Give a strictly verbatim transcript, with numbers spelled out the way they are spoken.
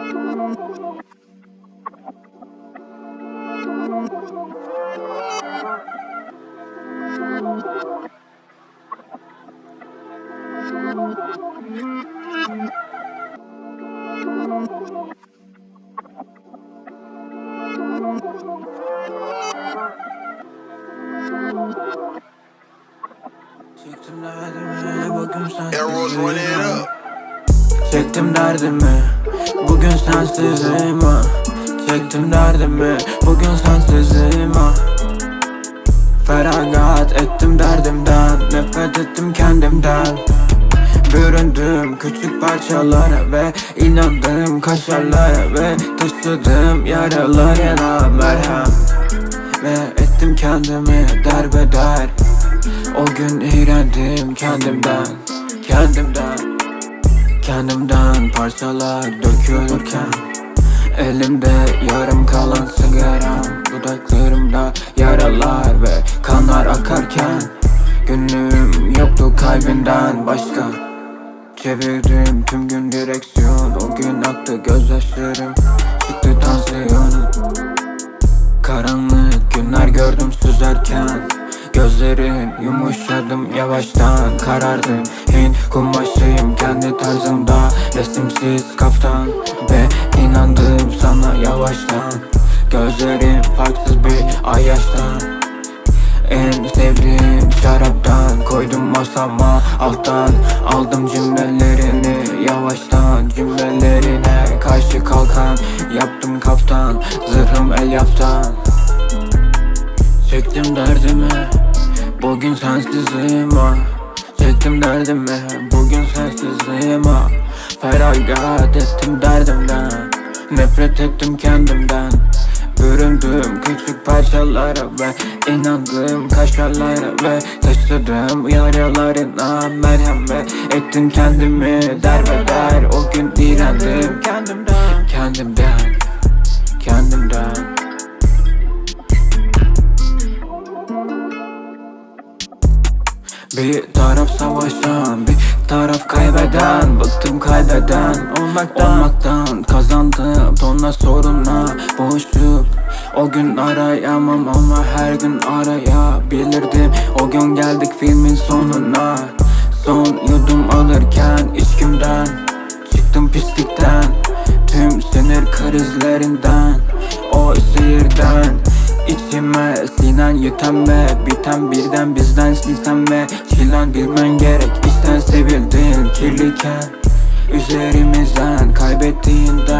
Çektim derdimi, bugün Arrows run it sensizim up. Çektim derdimi, bugün sensizim ah. Çektim derdimi, bugün sensizim ah. Feragat ettim derdimden, nefret ettim kendimden. Büründüm küçük parçalara ve inandım kaşarlara ve taşıdım yaralarına merhem. Ve ettim kendimi derbeder. O gün iğrendim kendimden, kendimden. Kendimden parçalar dökülürken elimde yarım kalan sigaram, dudaklarımda yaralar ve kanlar akarken günlüğüm yoktu kalbinden başka. Çevirdim tüm gün direksiyon, o gün aktı gözyaşlarım, çıktı tansiyonum. Karanlık günler gördüm süzerken, gözlerin yumuşadım yavaştan, karardım Hint kumaşıyım kendi tarzımda, resimsiz kaftan ve inandım sana yavaştan. Gözlerim farksız bir ay yaştan, en sevdiğim şaraptan koydum masama alttan. Aldım cümlelerini yavaştan, cümlelerine karşı kalkan yaptım kaftan, zırhım elyaftan. Çektim derdimi, bugün sensizim ah. Çektim derdimi, bugün sensizim ah. Feragat ettim derdimden, nefret ettim kendimden. Büründüm küçük parçalara ve inandım kaşarlara ve taşıdım yaralarına merhem ve ettim kendimi derbeder. O gün direndim kendimden, kendimden, kendimden. Bir taraf savaşan, bir taraf kaybeden. Bıktım kaybeden olmaktan, olmaktan. Kazandım tonla sorunla boğuşup o gün arayamam ama her gün arayabilirdim. O gün geldik filmin sonuna, son yudum alırken içkimden çıktım pislikten, tüm sinir krizlerinden, o sihirden. İçime sinen yutan ve biten birden bizden silsen ve çilen bilmen gerek. İçten sevildin kirliyken üzerimizden kaybettiğinden